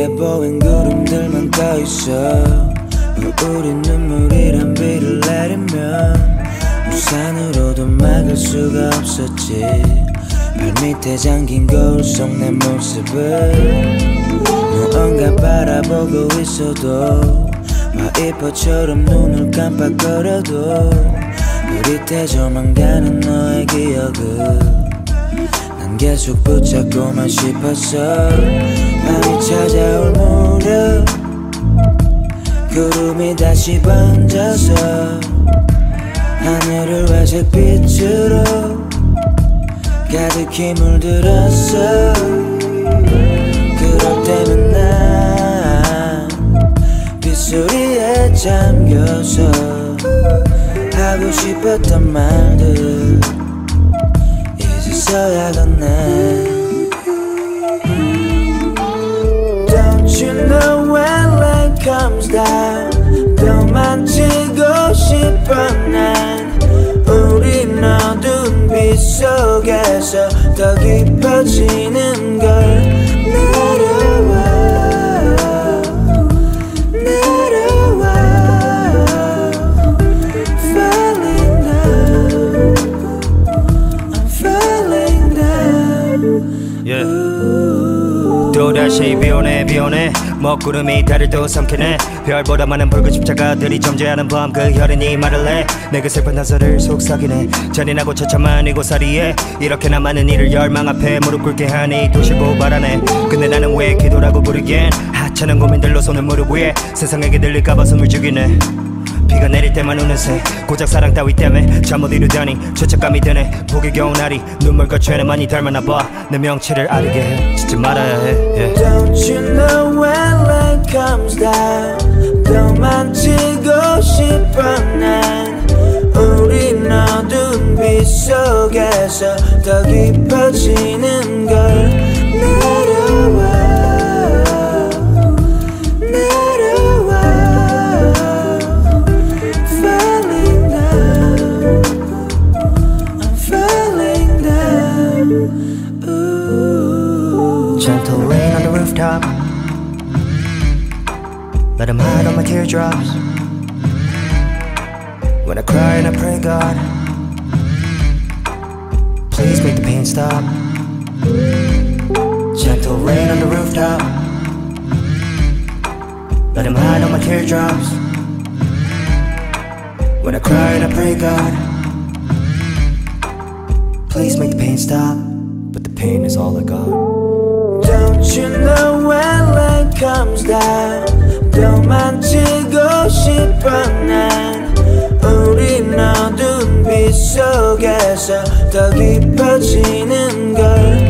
위에 보인 구름들만 떠있어. 우리 눈물이란 비를 내리면 우산으로도 막을 수가 없었지. 발밑에 잠긴 거울 속 내 모습을 무언가 바라보고 있어도 와이퍼처럼 눈을 깜빡거려도 흐릿해 조망가는 너의 기억을 난 계속 붙잡고만 싶었어. 밤이 찾아올 무렵 구름이 다시 번져서 하늘을 회색 빛으로 가득히 물들었어. 그럴 때면 난 빗소리에 잠겨서 하고 싶었던 말들 이제서야 건네. Don't you know when light comes down 더 만지고 싶어 난 우린 어두운 빛 속에서 더 깊어지는 걸. 내려와 내려와 Falling down I'm falling down. Yeah. 또다시 비오네 비오네 먹구름이 달을 또 삼키네. 별보다 많은 붉은 십자가들이 존재하는 밤 그 혈흔이 말을 해. 내 그 슬픈 한서를 속삭이네. 잔인하고 처참한 이곳사리에 이렇게나 많은 일을 열망 앞에 무릎 꿇게 하니 도시 고발하네. 근데 나는 왜 기도라고 부르기엔 하찮은 고민들로 손을 무릎 위에 세상에게 들릴까봐 숨을 죽이네. 비가 내릴 때만 우는 새 고작 사랑 따위 때문에 잠 못 이루다니 죄책감이 드네. 보기 겨운 날이 눈물과 죄는 많이 닮았나 봐. 내 명치를 아르게 해 짓지 말아야 해. Yeah. Don't you know when light comes down 더 만지고 싶어 난 우린 어두운 빛 속에서 더 깊어지는 걸. 내려와 Gentle rain on the rooftop Let them hide on my teardrops When I cry and I pray God Please make the pain stop. Gentle rain on the rooftop Let them hide on my teardrops When I cry and I pray God Please make the pain stop. But the pain is all I got. Don't you know when light comes down 더 만지고 싶어 난 우린 어두운 빛 속에서 더 깊어지는 걸.